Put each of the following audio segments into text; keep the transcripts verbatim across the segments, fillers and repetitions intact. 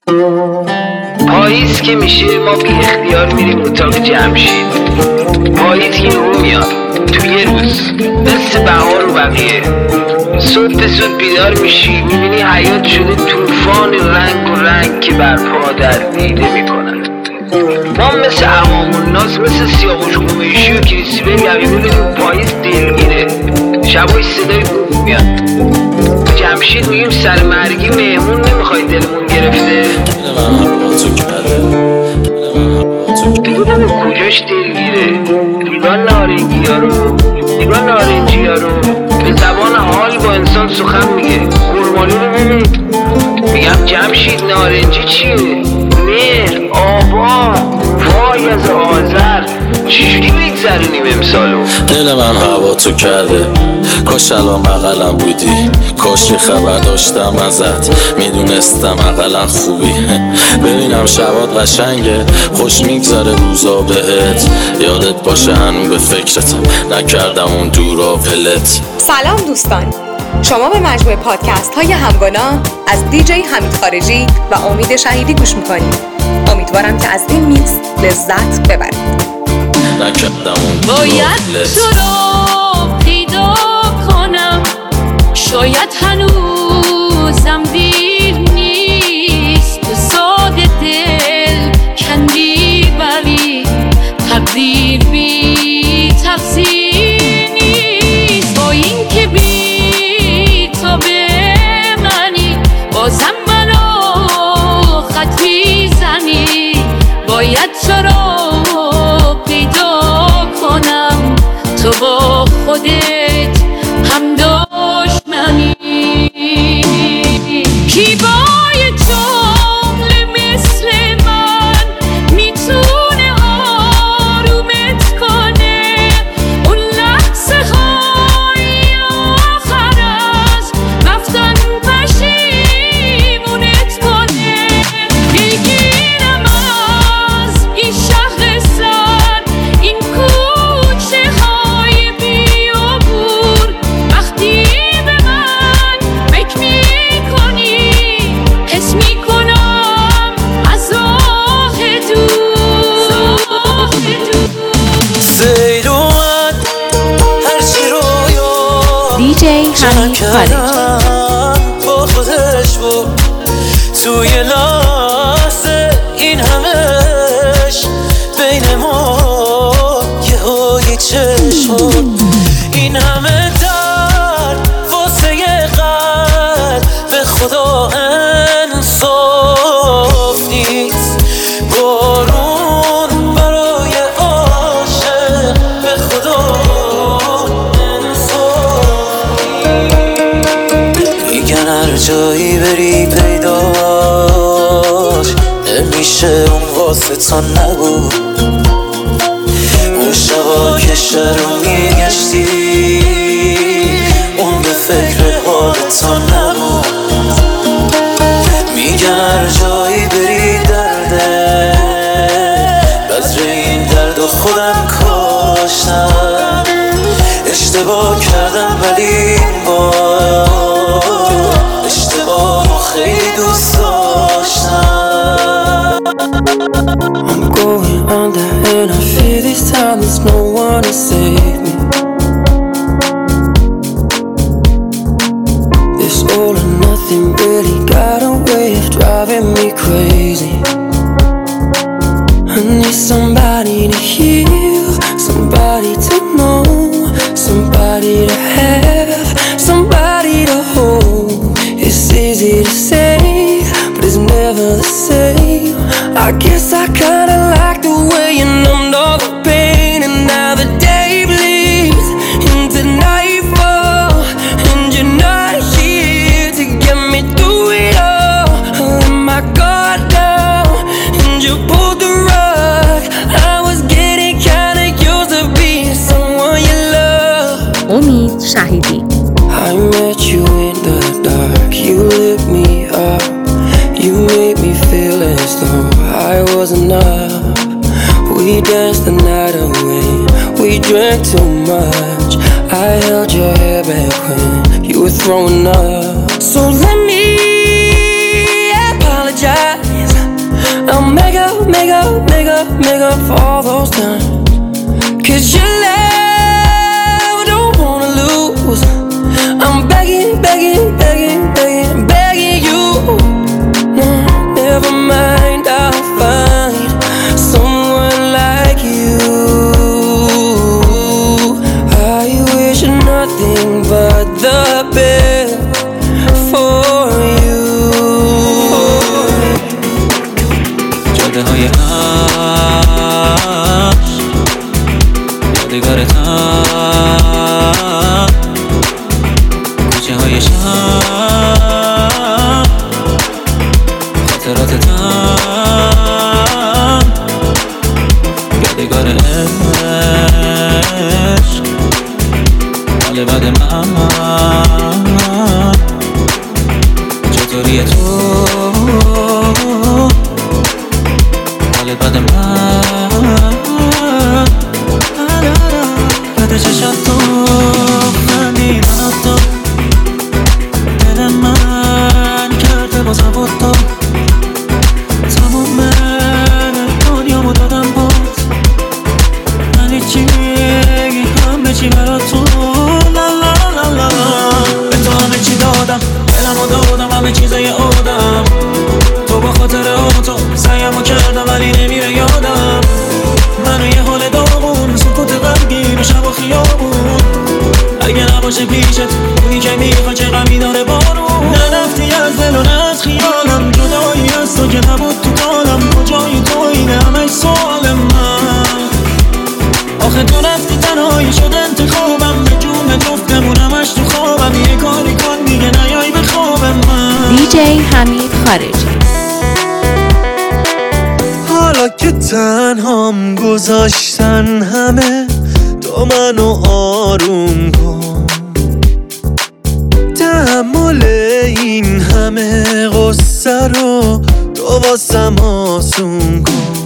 پاییز که میشه ما بی اختیار میریم اتاق جمشید. پاییز که رو میاد تو یه روز مثل بهار و بقیه. صبح به صبح بیدار میشی میبینی حیات شده طوفان رنگ و رنگ که برپا در دیده میکنن. ما مثل عوام الناس مثل سیاوش قمیشی و کریسیبل یقیمه میدیم پاییز دلگیره. شبای صدای بوم میاد. جمشید میگیم سرمرگی مهمون نمیخوای دلمون گرفته. بگو کجاش دلگیره. لیوان نارنجی ها رو لیوان نارنجی ها رو به زبان حال با انسان سخن میگه. خورمالو رو ببین میگم جمشید نارنجی چیه؟ مهر آبا وای از آذر چجوری بگذرونیم امسالو. دل من هوا تو کرده کاش الان بغلم بودی. کاش خبر داشتم ازت میدونستم اقلا خوبی. ببینم شبات قشنگه خوش میگذره روزا بهت. یادت باشه هنو به فکرتم نکردم اون دورا ولت. سلام دوستان، شما به مجموعه پادکست های همگانا از دی جی حمید خارجی و امید شهیدی گوش میکنید. امیدوارم که از این میکس لذت ببرید. باید تو رو پیدا کنم، شاید هنوزم دیر نیست. تو ساده دل کندی ولی تقدیر بی تقصیر نیست. با این که بی تو بمانی بازم منو خط میزنی. باید تو رو پیدا کنم تو با خودت هم دشمنی. کی با یه جمله مثل من میتونه آرومت کنه؟ اون لحظه های آخر از رفتن پشیمونت کنه. دلگیرم از این شهر سر، این کوچه های بیابور. وقتی به من فکر میکنی حس میکنم از راه دور. سیل اومد هرچی رویا دی جی حمید خارجی با خودش بود توی لحظه این همش بین ما یه های چشم. این همه درد واسه یه قلب به خدا انصاف نیست. بارون برای عاشق به خدا انصاف نیست. میگن هر جایی بری پیداش نمیشه اون واسه تا نبود. اون شبا که شهر رو میگشتی اون به فکر حال تا نبود. میگن هر جایی بری درده بذر این درد و خودم کاشتم. اشتباه کردم ولی این بار اشتباه خیلی دوست داشتم. I'm going under and I feel this time there's no one to save me. This all or nothing really got a way of driving me crazy. I need somebody to heal, somebody to know, somebody to have, somebody to hold. It's easy to say, but it's never the same. I guess I kinda like the way you numbed all the pain. And now the day bleeds into nightfall, and you're not here to get me through it all. I let my guard down and you pulled the rug. I was getting kinda used to being someone you love. امید شهیدی. I met you in the dark, you lit me up. You made me feel as though I was enough. We danced the night away, we drank too much. I held your hair back when you were throwing up. So let me apologize make up, make up, make up for all those times. Cause your love, I don't wanna lose. I'm begging, begging, begging, begging, begging you. No, never mind, I'll find someone like you. I wish nothing but the best for you. جاده های عشق یادگارتم، کوچه های شهر خاطراتتم، یادگار عشق حال بعد من چطوری تو حال بعد من یاد چشم تو خندیدن تو دل من کرده با زباد تو تموم دنیامو دادم بود من هیچی همه چی برا تو لا لا لا لا به تو همه چی دادم دلمو دادم همه چیزای آدم تو با خاطر تو سعیمو کردم ولی نمیره یادم منو یه حال داغون سکوت غمگین و شب و خیابون اگه نباشه پیشت اونی که میخواد چه غمی داره بارون نرفتی از دل و نه از خیالم جدایی از تو که نبود تو دالم کجایی تو اینه همش سوال من آخه تو رفتی تنهایی شد انتخابم به جون جفتمون همش تو خوابم یه کاری کن دیگه نیایی به خواب من دیجی حمید خارجی. حالا که تنهام گذاشتن همه تو منو آروم کن تحمل این همه غصه رو تو واسم آسون کن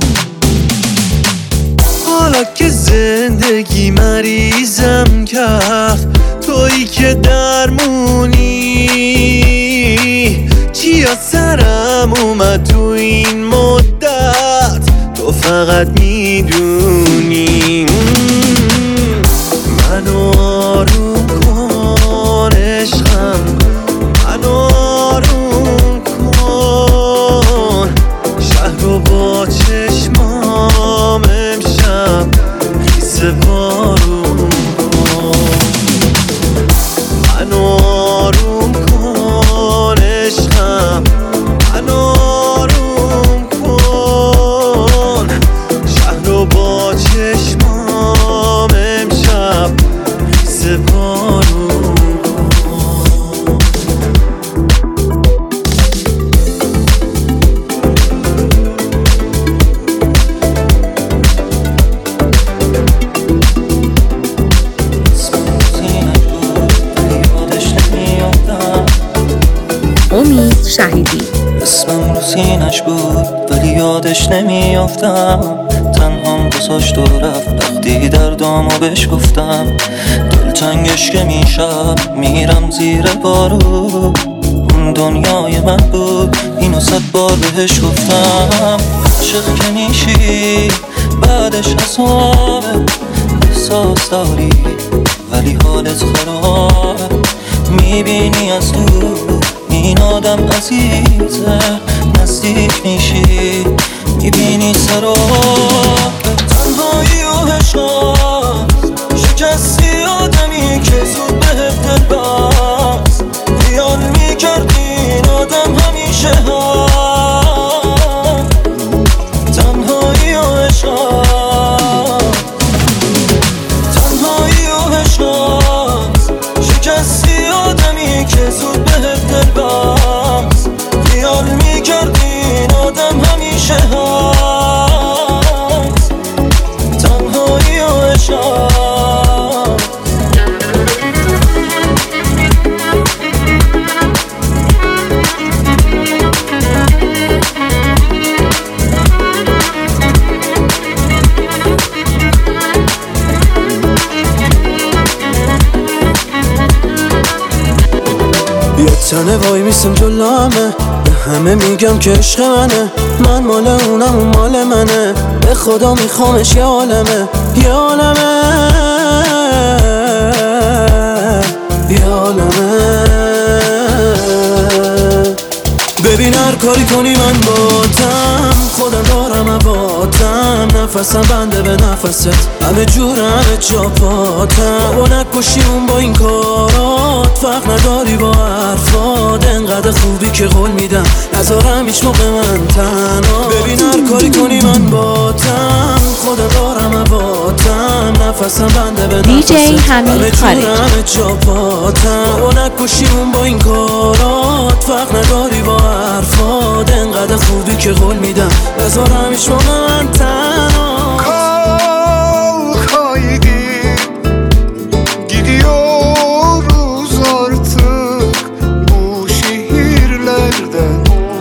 حالا که زندگی مریضم کرد تویی که درمونی چی از سرم اومد تو این مدت تو فقط میدونی منو آروم کن عشقم منو آروم کن شهر رو با چشمام امشب خیس بارون کن منو آروم کن عشقم منو آروم کن شهر رو با چشمام امشب خیس بارون امید شهیدی. اسمم رو سینش بود ولی یادش نمیافتم تنهام گذاشت و رفت وقتی دردامو بهش گفتم دلتنگش که میشم میرم زیر بارو اون دنیای من بود اینو صد بار بهش گفتم عاشق که میشی بعدش عذابه احساس داری ولی حالت خرابه میبینی از دور این آدم عزیزه نزدیک میشی میبینی سراب تنهایی و حشاست شکستی آدمی که زود بهت دل بست خیال میکردی این آدم همیشه هم تنهایی و حشاست تنهایی و حشاست شکستی آدمی که زود بهت دل بست خیال میکردی این آدم همیشه هست تنهایی و عشاق یه تنه وای میسم جلامه همه میگم که عشق منه، من مال اونم اون مال منه، به خدا میخوامش یه عالمه یه عالمه یه عالمه. ببین هر کاری کنی من باتم، خودم دارم عباتم، نفسم بنده به نفست، همه جور همه جا پاتم. بابا نکشی اون با این کارات، فرق نداری با حرفات، انقدر خوبی که قول میدم نذارم هیچ موقع من تنها. ببین هر کاری کنی من باتم، خودم دارم عباتم، نفسم بنده به نفست، همه جور همه جا پاتم. بابا نکشی اون با این کارات، فرق نداری با حرفات، انقدر خوبی که قول میدم نذارم هیچ موقع من tano. Kalk haydi, gidiyoruz artık bu şehirlerden,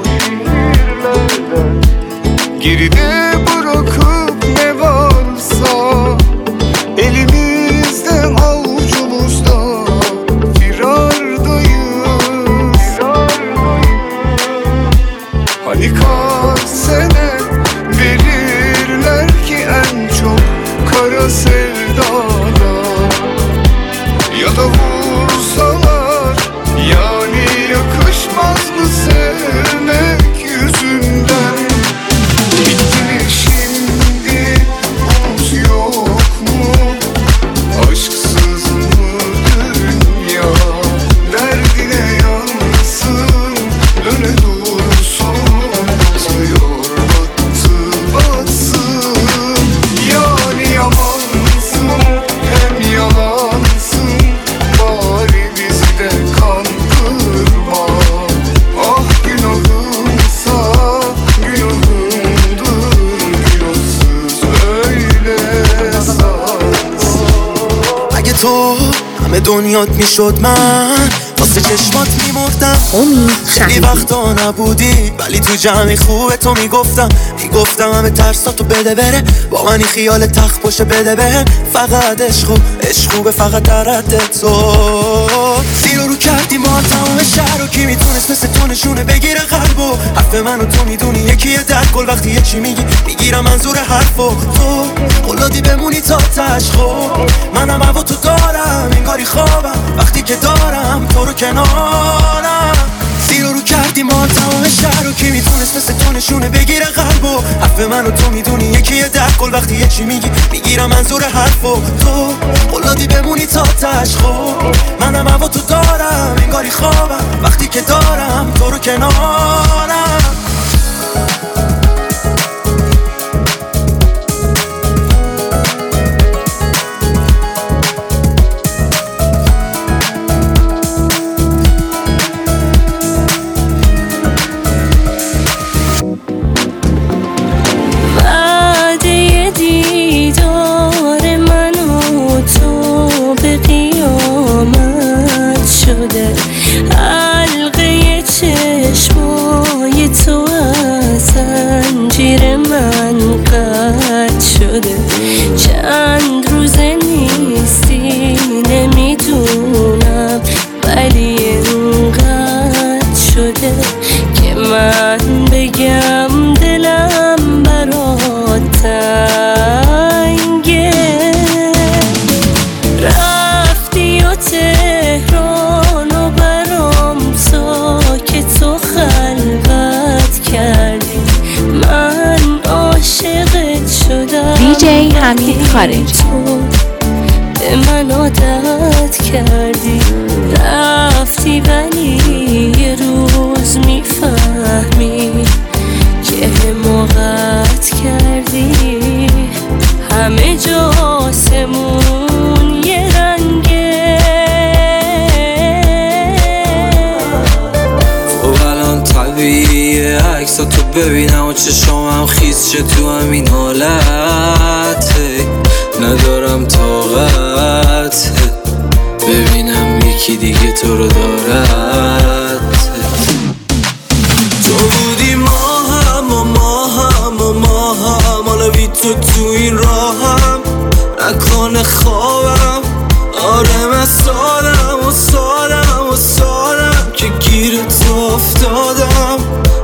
geride bırakıp ne varsa elimizde avucumuzda firardayız. Hani kaç sene verirler ki en çok kara sevdada, ya da vursalar yani yakışmaz mı sevmek yüzünden. Bitti mi şimdi umut yok mu, aşksız mı dünya, derdine yansın döne dursun, batıyor battı batsın. Yani yamansın hem yalansın, bari bizi de kandırma. Ah günahımsa günahımdır, günahsız öyle sansın. اگه تو همه دنیات میشد من واسه چشمات میمردم. خیلی وقتا نبودی ولی تو جمعی خوبه تو میگفتم میگفتم همه ترساتو بده بره، با منی خیال تخت باشه بده بهم، فقط عشقو عشقو به فقط در رد تو. زیر رو کردی ما تمام شهر رو، کی میتونست مثل تو نشونه بگیره قلبو. حرف منو تو میدونی یکیه در کل، وقتی یه چی میگی میگیرم منظور حرفو. تو قلادی بمونی تا تشخو، منم هوا تو دارم انگاری خوابم وقتی که دارم تو رو کنارم. زیر رو کردی ما تمام شهر رو، کی میتونست مثل تو نشونه بگیره قلبو. حرف منو تو میدونی یکیه در کل، وقتی یه چی میگی میگیرم منظور حرفو. تو قلادی بمونی تا تشخو، منم هوا تو دارم انگاری خوابم وقتی که دارم تو رو کنارم. حلقه چشمای تو از زنجیر من قطع شده، چند روزه نیستی نمیدونم ولی اینقدر شده که من بگم دلم برات تنگه. رفتی و تهران و برام ساکت و خلوت کردی، من عاشقت شدم. دیجی حمید خارجی تو به من عادت کردی، رفتی ولی یه روز میفهمی که حماقت کردی. همه جا آسمون یه رنگه. خب الان طبیعیه عکسا تو ببینم و چشامم خیز شه تو همین حالت، ندارم طاقت ببینم یکی دیگه تو رو دارد. تو بودی ما هم و ما هم و ما هم، حالا بی تو تو این راهم نکنه خوابم. آره من سادم و سادم و سادم که گیر تو افتادم.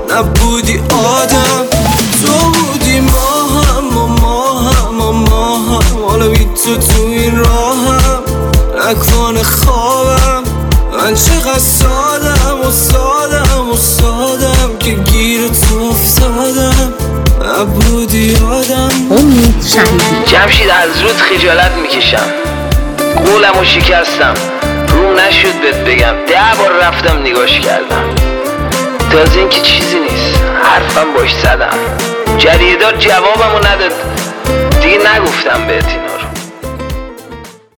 نبودی آدم. امید شهیدی. جمشید از رود خجالت میکشم، قولمو شکستم، روم نشد بهت بگم، ده بار رفتم نگاش کردم، تازه این که چیزی نیست، حرفم باش زدم، جریدار جوابمو نداد، دیگه نگفتم بهت اینا.